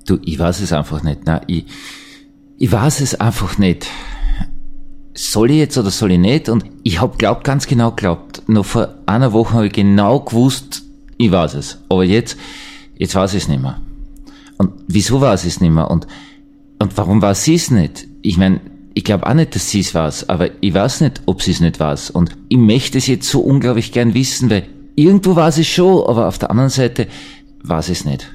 Du, ich weiß es einfach nicht. Nein, ich weiß es einfach nicht. Soll ich jetzt oder soll ich nicht? Und ich habe ganz genau geglaubt. Noch vor einer Woche habe ich genau gewusst, ich weiß es. Aber jetzt weiß ich es nicht mehr. Und wieso weiß ich es nicht mehr? Und warum weiß sie es nicht? Ich meine, ich glaube auch nicht, dass sie es weiß, aber ich weiß nicht, ob sie es nicht weiß. Und ich möchte es jetzt so unglaublich gern wissen, weil irgendwo weiß ich es schon, aber auf der anderen Seite weiß ich es nicht.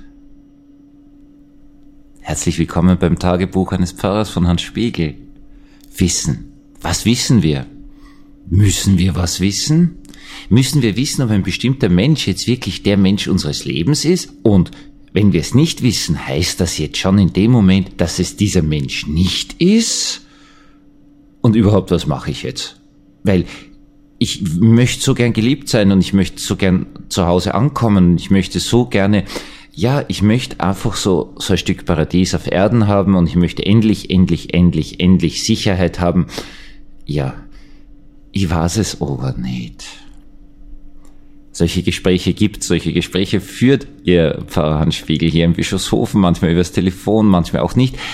Herzlich willkommen beim Tagebuch eines Pfarrers von Hans Spiegel. Wissen. Was wissen wir? Müssen wir was wissen? Müssen wir wissen, ob ein bestimmter Mensch jetzt wirklich der Mensch unseres Lebens ist? Und wenn wir es nicht wissen, heißt das jetzt schon in dem Moment, dass es dieser Mensch nicht ist? Und überhaupt, was mache ich jetzt? Weil ich möchte so gern geliebt sein und ich möchte so gern zu Hause ankommen und ich möchte so gerne, ich möchte einfach so ein Stück Paradies auf Erden haben und ich möchte endlich Sicherheit haben. Ja, ich weiß es aber nicht. Solche Gespräche führt Ihr Pfarrer Hans Spiegel hier in Bischofshofen, manchmal übers Telefon, manchmal auch nicht.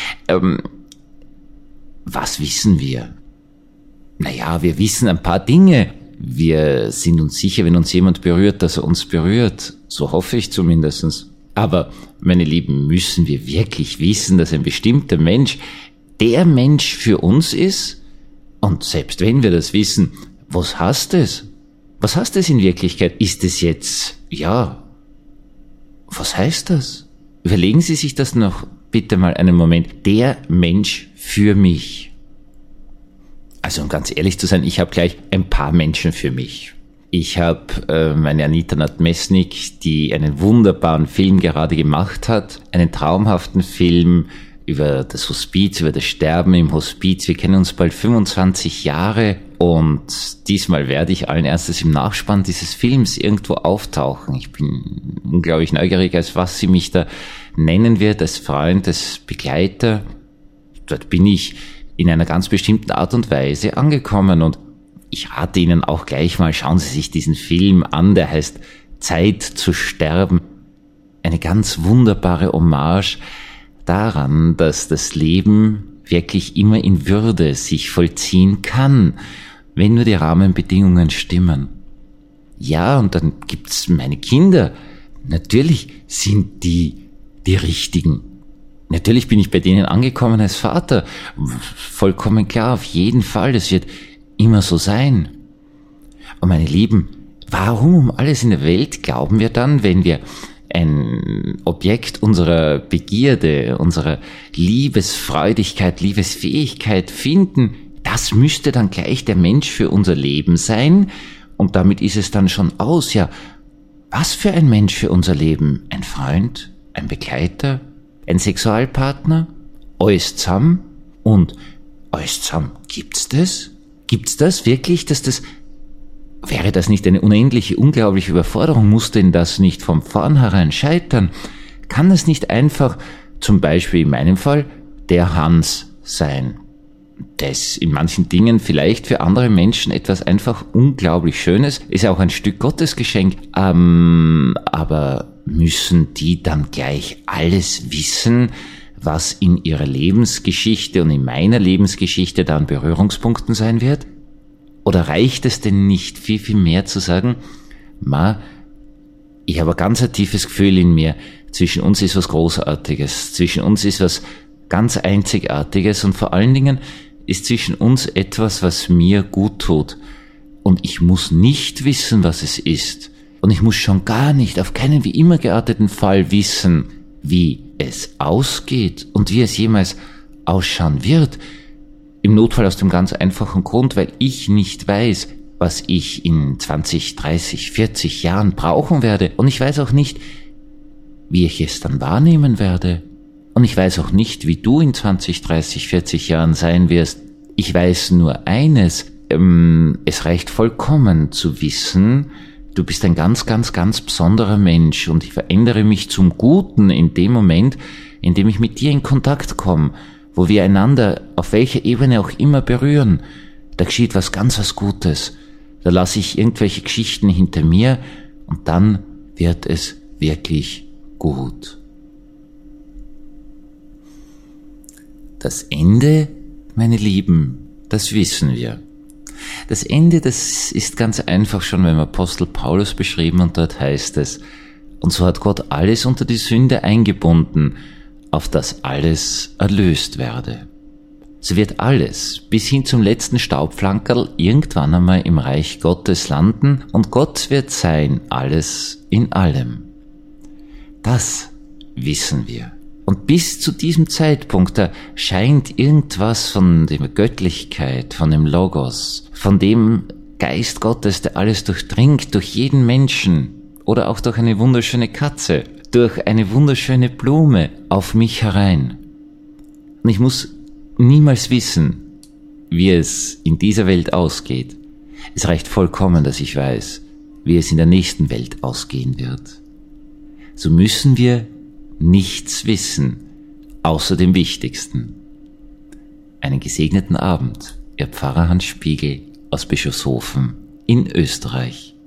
Was wissen wir? Naja, wir wissen ein paar Dinge. Wir sind uns sicher, wenn uns jemand berührt, dass er uns berührt. So hoffe ich zumindest. Aber, meine Lieben, müssen wir wirklich wissen, dass ein bestimmter Mensch der Mensch für uns ist? Und selbst wenn wir das wissen, was heißt es? Was heißt es in Wirklichkeit? Ist es jetzt, was heißt das? Überlegen Sie sich das noch bitte mal einen Moment. Der Mensch für mich. Also um ganz ehrlich zu sein, ich habe gleich ein paar Menschen für mich. Ich habe meine Anita Nadmesnik, die einen wunderbaren Film gerade gemacht hat, einen traumhaften Film über das Hospiz, über das Sterben im Hospiz. Wir kennen uns bald 25 Jahre und diesmal werde ich allen erstes im Nachspann dieses Films irgendwo auftauchen. Ich bin unglaublich neugierig, als was sie mich da nennen wird, als Freund, als Begleiter. Dort bin ich in einer ganz bestimmten Art und Weise angekommen und ich rate Ihnen auch gleich mal, schauen Sie sich diesen Film an, der heißt Zeit zu sterben. Eine ganz wunderbare Hommage daran, dass das Leben wirklich immer in Würde sich vollziehen kann, wenn nur die Rahmenbedingungen stimmen. Ja, und dann gibt's meine Kinder. Natürlich sind die richtigen. Natürlich bin ich bei denen angekommen als Vater. Vollkommen klar, auf jeden Fall, das wird immer so sein. Und meine Lieben, warum um alles in der Welt glauben wir dann, wenn wir ein Objekt unserer Begierde, unserer Liebesfreudigkeit, Liebesfähigkeit finden, das müsste dann gleich der Mensch für unser Leben sein und damit ist es dann schon aus. Ja, was für ein Mensch für unser Leben? Ein Freund? Ein Begleiter? Ein Sexualpartner? Alles zusammen? Und alles zusammen, gibt's das? Gibt's das wirklich, wäre das nicht eine unendliche, unglaubliche Überforderung? Muss denn das nicht vom vornherein scheitern? Kann das nicht einfach, zum Beispiel in meinem Fall, der Hans sein? Das in manchen Dingen vielleicht für andere Menschen etwas einfach unglaublich Schönes, ist auch ein Stück Gottesgeschenk, aber müssen die dann gleich alles wissen, was in ihrer Lebensgeschichte und in meiner Lebensgeschichte da an Berührungspunkten sein wird? Oder reicht es denn nicht viel, viel mehr zu sagen, ich habe ein ganz tiefes Gefühl in mir, zwischen uns ist was Großartiges, zwischen uns ist was ganz Einzigartiges und vor allen Dingen ist zwischen uns etwas, was mir gut tut. Und ich muss nicht wissen, was es ist. Und ich muss schon gar nicht, auf keinen wie immer gearteten Fall wissen, wie es ausgeht und wie es jemals ausschauen wird. Im Notfall aus dem ganz einfachen Grund, weil ich nicht weiß, was ich in 20, 30, 40 Jahren brauchen werde. Und ich weiß auch nicht, wie ich es dann wahrnehmen werde. Und ich weiß auch nicht, wie du in 20, 30, 40 Jahren sein wirst. Ich weiß nur eines, es reicht vollkommen zu wissen, du bist ein ganz, ganz, ganz besonderer Mensch und ich verändere mich zum Guten in dem Moment, in dem ich mit dir in Kontakt komme, wo wir einander auf welcher Ebene auch immer berühren. Da geschieht was ganz was Gutes. Da lasse ich irgendwelche Geschichten hinter mir und dann wird es wirklich gut. Das Ende, meine Lieben, das wissen wir. Das Ende, das ist ganz einfach schon beim Apostel Paulus beschrieben und dort heißt es, und so hat Gott alles unter die Sünde eingebunden, auf das alles erlöst werde. So wird alles, bis hin zum letzten Staubflankerl, irgendwann einmal im Reich Gottes landen und Gott wird sein, alles in allem. Das wissen wir. Und bis zu diesem Zeitpunkt, da scheint irgendwas von der Göttlichkeit, von dem Logos, von dem Geist Gottes, der alles durchdringt, durch jeden Menschen oder auch durch eine wunderschöne Katze, durch eine wunderschöne Blume auf mich herein. Und ich muss niemals wissen, wie es in dieser Welt ausgeht. Es reicht vollkommen, dass ich weiß, wie es in der nächsten Welt ausgehen wird. So müssen wir nichts wissen, außer dem Wichtigsten. Einen gesegneten Abend, Ihr Pfarrer Hans Spiegel aus Bischofshofen in Österreich.